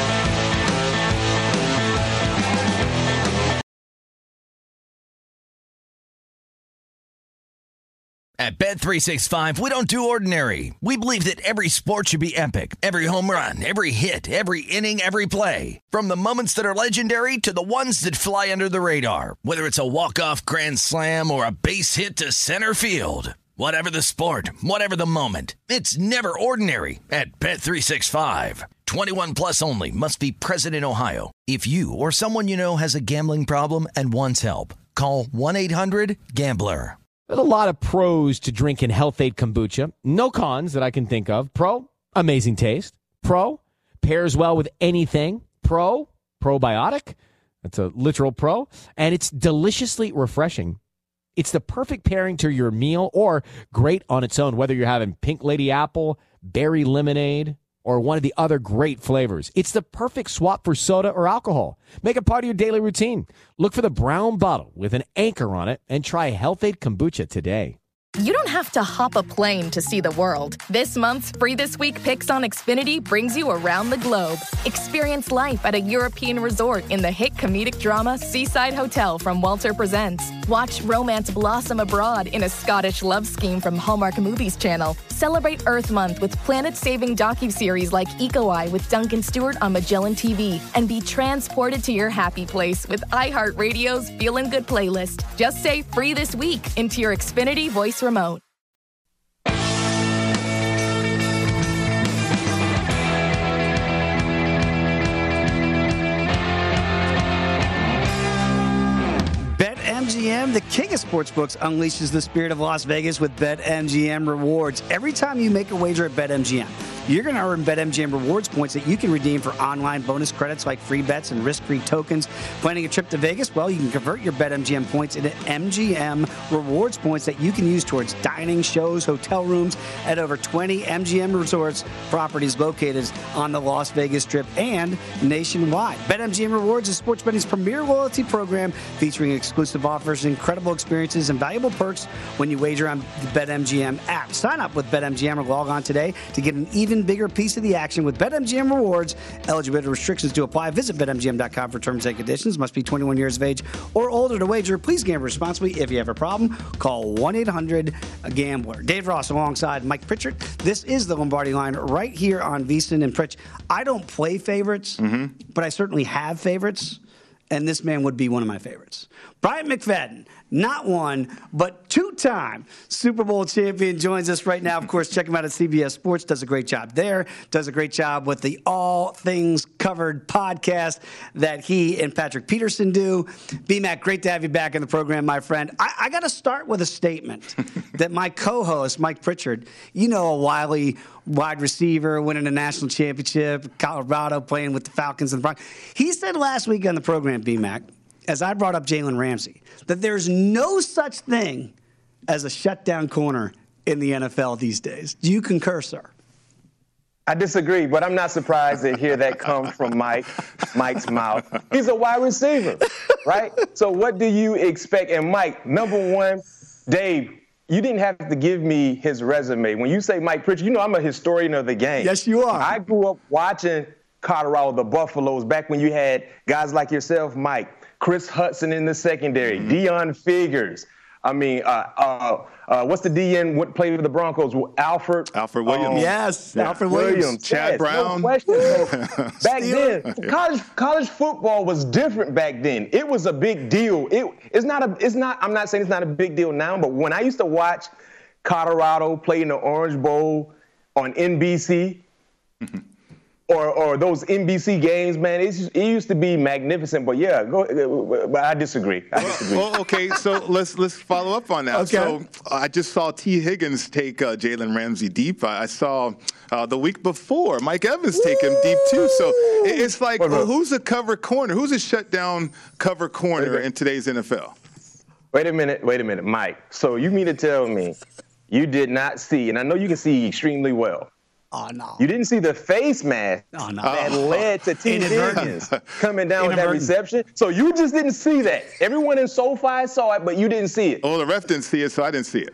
At Bet three sixty-five, we don't do ordinary. We believe that every sport should be epic. Every home run, every hit, every inning, every play. From the moments that are legendary to the ones that fly under the radar. Whether it's a walk-off grand slam or a base hit to center field. Whatever the sport, whatever the moment. It's never ordinary at Bet three sixty-five. twenty-one plus only. Must be present in Ohio. If you or someone you know has a gambling problem and wants help, call one eight hundred gambler. There's a lot of pros to drinking Health-Ade Kombucha. No cons that I can think of. Pro, amazing taste. Pro, pairs well with anything. Pro, probiotic. That's a literal pro. And it's deliciously refreshing. It's the perfect pairing to your meal or great on its own, whether you're having pink lady apple, berry lemonade, or one of the other great flavors. It's the perfect swap for soda or alcohol. Make it part of your daily routine. Look for the brown bottle with an anchor on it and try Health-Ade Kombucha today. You don't have to hop a plane to see the world. This month's Free This Week Picks on Xfinity brings you around the globe. Experience life at a European resort in the hit comedic drama Seaside Hotel from Walter Presents. Watch romance blossom abroad in a Scottish love scheme from Hallmark Movies Channel. Celebrate Earth Month with planet-saving docuseries like Eco Eye with Duncan Stewart on Magellan T V. And be transported to your happy place with iHeartRadio's Feelin' Good playlist. Just say Free This Week into your Xfinity voice remote. BetMGM, the king of sportsbooks, unleashes the spirit of Las Vegas with BetMGM rewards. Every time you make a wager at BetMGM, you're going to earn BetMGM rewards points that you can redeem for online bonus credits like free bets and risk-free tokens. Planning a trip to Vegas? Well, you can convert your BetMGM points into M G M rewards points that you can use towards dining, shows, hotel rooms at over twenty M G M resorts properties located on the Las Vegas Strip and nationwide. BetMGM Rewards is sports betting's premier loyalty program featuring exclusive offers, incredible experiences, and valuable perks when you wager on the BetMGM app. Sign up with BetMGM or log on today to get an even bigger piece of the action with BetMGM Rewards. Eligibility restrictions do apply. Visit Bet M G M dot com for terms and conditions. Must be twenty-one years of age or older to wager. Please gamble responsibly. If you have a problem, call one eight hundred gambler. Dave Ross alongside Mike Pritchard. This is the Lombardi Line right here on VSiN and Pritch. I don't play favorites, mm-hmm. but I certainly have favorites, and this man would be one of my favorites. Bryant McFadden, not one, but two-time Super Bowl champion, joins us right now. Of course, check him out at C B S Sports. Does a great job there. Does a great job with the All Things Covered podcast that he and Patrick Peterson do. B-Mac, great to have you back in the program, my friend. I, I got to start with a statement that my co-host, Mike Pritchard, you know, a wily wide receiver, winning a national championship, Colorado, playing with the Falcons and the Broncos. He said last week on the program, B-Mac, as I brought up Jalen Ramsey, that there's no such thing as a shutdown corner in the N F L these days. Do you concur, sir? I disagree, but I'm not surprised to hear that come from Mike, Mike's mouth. He's a wide receiver, right? So what do you expect? And Mike, number one, Dave, you didn't have to give me his resume. When you say Mike Pritchard, you know I'm a historian of the game. Yes, you are. I grew up watching Colorado, the Buffaloes, back when you had guys like yourself, Mike, Chris Hudson in the secondary, mm-hmm. Deon Figures. I mean, uh, uh, uh, what's the D N? What played for the Broncos? Alfred. Alfred Williams. Um, yes, yeah. Alfred Williams. Williams. Chad yes, Brown. No question. Back then, college college football was different back then. It was a big deal. It it's not a it's not. I'm not saying it's not a big deal now, but when I used to watch Colorado play in the Orange Bowl on N B C. Mm-hmm. Or, or those N B C games, man, it's, it used to be magnificent. But yeah, go, but I disagree. I disagree. Well, okay, so let's let's follow up on that. Okay. So I just saw T. Higgins take uh, Jalen Ramsey deep. I, I saw uh, the week before Mike Evans take him deep too. So it, it's like, well, who's a cover corner? Who's a shutdown cover corner in today's N F L? Wait a minute, wait a minute, Mike. So you mean to tell me you did not see, and I know you can see extremely well. Oh, no. You didn't see the face mask oh, no. that oh. led to T. Higgins coming down with that reception. So you just didn't see that. Everyone in SoFi saw it, but you didn't see it. Oh, the ref didn't see it, so I didn't see it.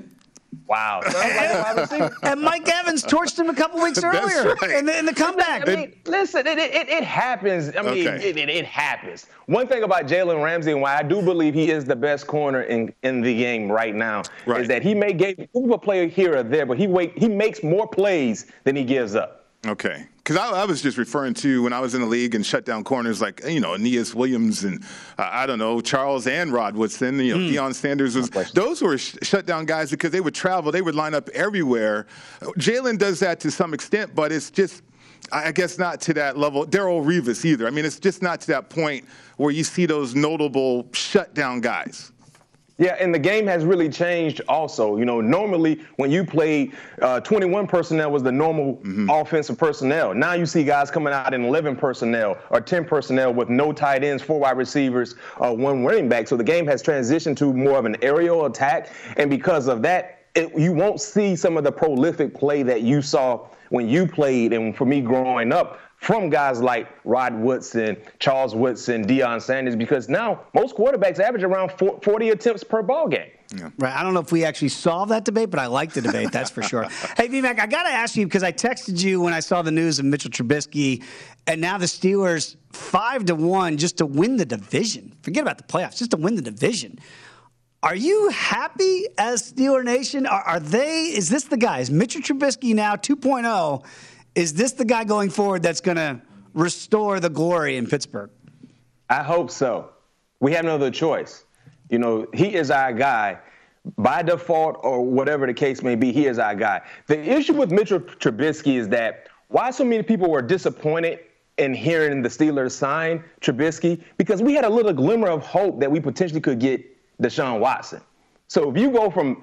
Wow. and, and Mike Evans torched him a couple weeks earlier right. in, the, in the comeback. I mean, listen, it, it, it happens. I mean, okay. it, it, it happens. One thing about Jalen Ramsey and why I do believe he is the best corner in, in the game right now right. is that he may give a play here or there, but he wait, he makes more plays than he gives up. Okay. Because I, I was just referring to when I was in the league and shut down corners like, you know, Aeneas Williams and, uh, I don't know, Charles and Rod Woodson, you know, mm. Deion Sanders. Was, those were sh- shut down guys because they would travel. They would line up everywhere. Jalen does that to some extent, but it's just, I guess, not to that level. Darrelle Revis either. I mean, it's just not to that point where you see those notable shutdown guys. Yeah, and the game has really changed also. You know, normally when you played, uh, twenty-one personnel was the normal mm-hmm. offensive personnel. Now you see guys coming out in eleven personnel or ten personnel with no tight ends, four wide receivers, uh, one running back. So the game has transitioned to more of an aerial attack. And because of that, it, you won't see some of the prolific play that you saw when you played. And for me growing up, from guys like Rod Woodson, Charles Woodson, Deion Sanders, because now most quarterbacks average around forty attempts per ball game. Yeah. Right. I don't know if we actually solved that debate, but I like the debate, that's for sure. Hey, V-Mac, I got to ask you, because I texted you when I saw the news of Mitchell Trubisky, and now the Steelers five to one just to win the division. Forget about the playoffs, just to win the division. Are you happy as Steeler Nation? Are, are they, is this the guy? Is Mitchell Trubisky now two point oh? Is this the guy going forward that's going to restore the glory in Pittsburgh? I hope so. We have no other choice. You know, he is our guy. By default or whatever the case may be, he is our guy. The issue with Mitchell Trubisky is that why so many people were disappointed in hearing the Steelers sign Trubisky, because we had a little glimmer of hope that we potentially could get Deshaun Watson. So if you go from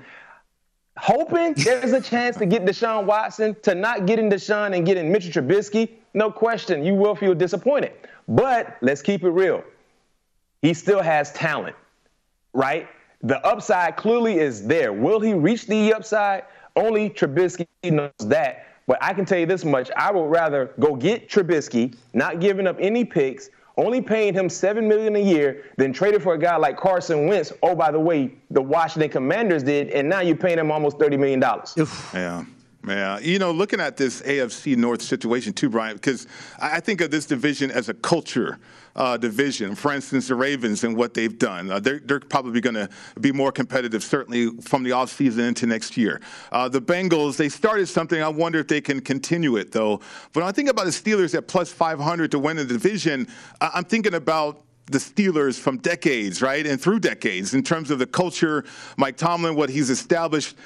hoping there's a chance to get Deshaun Watson to not getting Deshaun and getting Mitchell Trubisky, no question, you will feel disappointed. But let's keep it real. He still has talent, right? The upside clearly is there. Will he reach the upside? Only Trubisky knows that. But I can tell you this much. I would rather go get Trubisky, not giving up any picks, only paying him seven million dollars a year, than traded for a guy like Carson Wentz. Oh, by the way, the Washington Commanders did, and now you're paying him almost thirty million dollars. Yeah. Yeah, you know, looking at this A F C North situation too, Brian, because I think of this division as a culture uh, division. For instance, the Ravens and what they've done. Uh, they're, they're probably going to be more competitive, certainly from the offseason into next year. Uh, the Bengals, they started something. I wonder if they can continue it, though. But when I think about the Steelers at plus five hundred to win the division, I'm thinking about the Steelers from decades, right, and through decades in terms of the culture, Mike Tomlin, what he's established.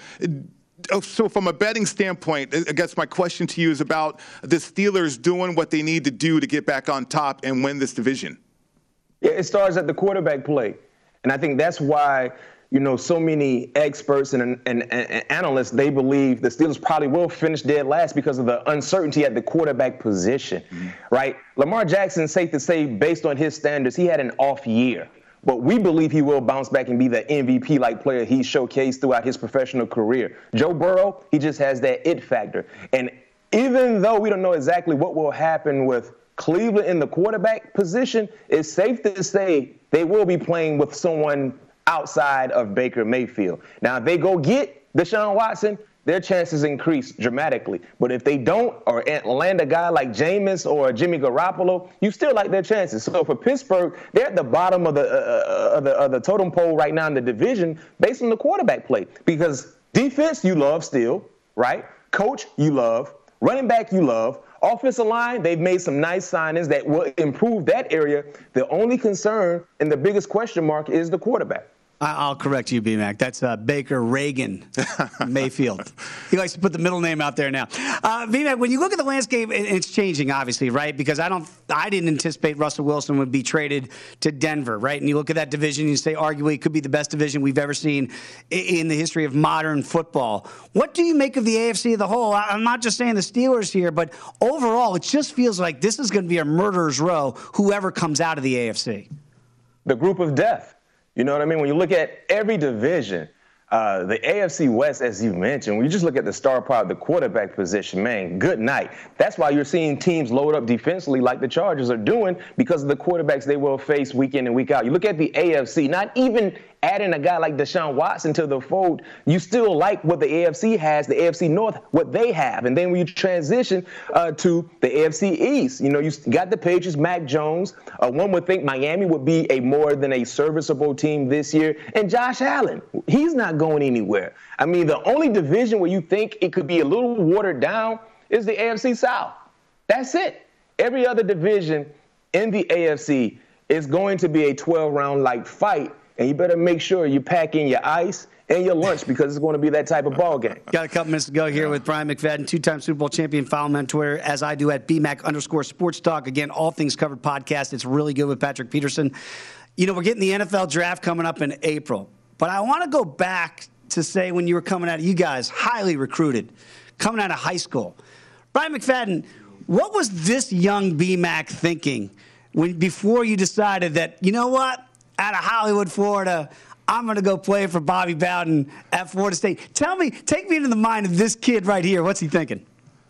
So from a betting standpoint, I guess my question to you is about the Steelers doing what they need to do to get back on top and win this division. Yeah, it starts at the quarterback play. And I think that's why, you know, so many experts and, and, and analysts, they believe the Steelers probably will finish dead last because of the uncertainty at the quarterback position, mm-hmm. right? Lamar Jackson, safe to say, based on his standards, he had an off year. But we believe he will bounce back and be the M V P-like player he showcased throughout his professional career. Joe Burrow, he just has that it factor. And even though we don't know exactly what will happen with Cleveland in the quarterback position, it's safe to say they will be playing with someone outside of Baker Mayfield. Now, if they go get Deshaun Watson, their chances increase dramatically. But if they don't, or land a guy like Jameis or Jimmy Garoppolo, you still like their chances. So for Pittsburgh, they're at the bottom of the, uh, of the, of the totem pole right now in the division based on the quarterback play. Because defense, you love still, right? Coach, you love. Running back, you love. Offensive line, they've made some nice signings that will improve that area. The only concern and the biggest question mark is the quarterback. I'll correct you, B-Mac. That's uh, Baker Reagan Mayfield. He likes to put the middle name out there now. Uh, B-Mac, when you look at the landscape, it's changing, obviously, right? Because I don't, I didn't anticipate Russell Wilson would be traded to Denver, right? And you look at that division, you say arguably it could be the best division we've ever seen in the history of modern football. What do you make of the A F C as a whole? I'm not just saying the Steelers here, but overall, it just feels like this is going to be a murderer's row, whoever comes out of the A F C. The group of death. You know what I mean? When you look at every division, uh, the A F C West, as you mentioned, when you just look at the star power, the quarterback position, man, good night. That's why you're seeing teams load up defensively like the Chargers are doing because of the quarterbacks they will face week in and week out. You look at the A F C, not even adding a guy like Deshaun Watson to the fold, you still like what the A F C has, the A F C North, what they have. And then when you transition uh, to the A F C East, you know, you got the Patriots, Mac Jones. Uh, one would think Miami would be a more than a serviceable team this year. And Josh Allen, he's not going anywhere. I mean, the only division where you think it could be a little watered down is the A F C South. That's it. Every other division in the A F C is going to be a twelve-round like fight. And you better make sure you pack in your ice and your lunch because it's going to be that type of ball game. Got a couple minutes to go here with Brian McFadden, two-time Super Bowl champion. Follow him on Twitter, as I do, at B Mac underscore sports talk. Again, all things covered podcast. It's really good with Patrick Peterson. You know, we're getting the N F L draft coming up in April. But I want to go back to say when you were coming out of, you guys, highly recruited, coming out of high school. Brian McFadden, what was this young B Mac thinking when before you decided that, you know what? Out of Hollywood, Florida, I'm going to go play for Bobby Bowden at Florida State. Tell me, take me into the mind of this kid right here. What's he thinking?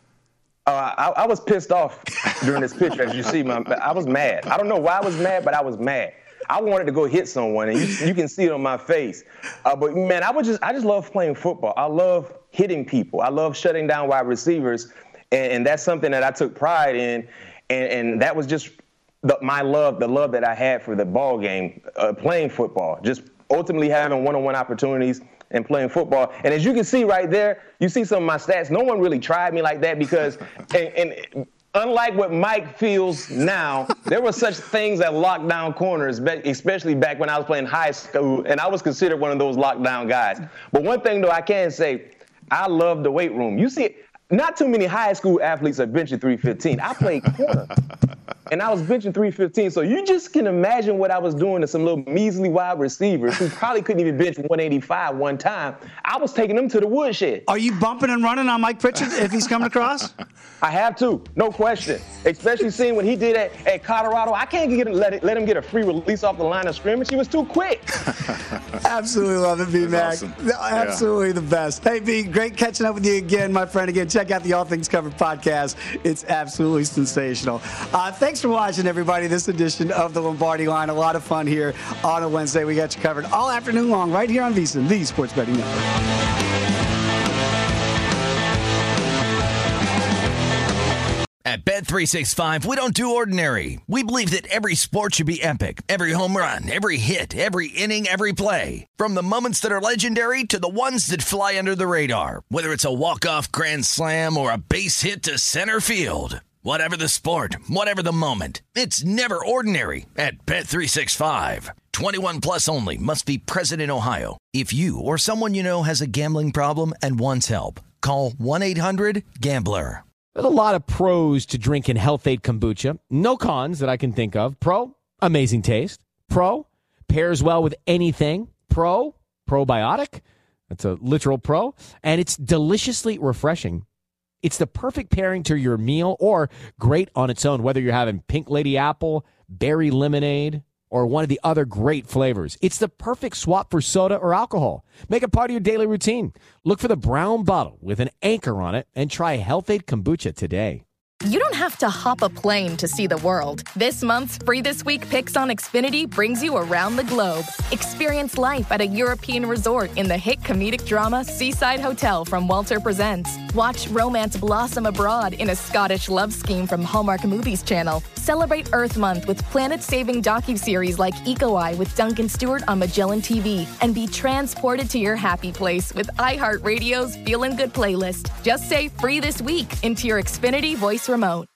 Uh, I, I was pissed off during this picture. As you see, my, I was mad. I don't know why I was mad, but I was mad. I wanted to go hit someone, and you, you can see it on my face. Uh, but, man, I, was just, I just love playing football. I love hitting people. I love shutting down wide receivers, and, and that's something that I took pride in, and, and that was just – The, my love, the love that I had for the ball game, uh, playing football, just ultimately having one-on-one opportunities and playing football. And as you can see right there, you see some of my stats. No one really tried me like that because, and, and unlike what Mike feels now, there were such things as lockdown corners, especially back when I was playing high school, and I was considered one of those lockdown guys. But one thing, though, I can say, I love the weight room. You see, not too many high school athletes are benching three fifteen. I played corner. and I was benching three fifteen. So you just can imagine what I was doing to some little measly wide receivers who probably couldn't even bench one eighty-five one time. I was taking them to the woodshed. Are you bumping and running on Mike Pritchard if he's coming across? I have to, no question. Especially seeing what he did at, at Colorado. I can't get him, let, it, let him get a free release off the line of scrimmage. He was too quick. Absolutely love it, B-Mac. Awesome. Absolutely yeah. the best. Hey, B, great catching up with you again, my friend. Again, check out the All Things Covered podcast. It's absolutely sensational. Uh, thanks for watching, everybody, this edition of the Lombardi Line. A lot of fun here on a Wednesday. We got you covered all afternoon long right here on VSiN, the Sports Betting Network. At Bet three sixty-five, we don't do ordinary. We believe that every sport should be epic. Every home run, every hit, every inning, every play. From the moments that are legendary to the ones that fly under the radar. Whether it's a walk-off grand slam or a base hit to center field. Whatever the sport, whatever the moment. It's never ordinary at Bet three sixty-five. twenty-one plus only. Must be present in Ohio. If you or someone you know has a gambling problem and wants help, call one eight hundred gambler. There's a lot of pros to drinking Health-Ade Kombucha. No cons that I can think of. Pro, amazing taste. Pro, pairs well with anything. Pro, probiotic. That's a literal pro. And it's deliciously refreshing. It's the perfect pairing to your meal or great on its own, whether you're having Pink Lady Apple, berry lemonade, or one of the other great flavors. It's the perfect swap for soda or alcohol. Make it part of your daily routine. Look for the brown bottle with an anchor on it and try Health-Ade Kombucha today. You don't have to hop a plane to see the world. This month's Free This Week Picks on Xfinity brings you around the globe. Experience life at a European resort in the hit comedic drama Seaside Hotel from Walter Presents. Watch romance blossom abroad in a Scottish love scheme from Hallmark Movies Channel. Celebrate Earth Month with planet-saving docuseries like Eco Eye with Duncan Stewart on Magellan T V. And be transported to your happy place with iHeartRadio's Feelin' Good playlist. Just say Free This Week into your Xfinity voice remote.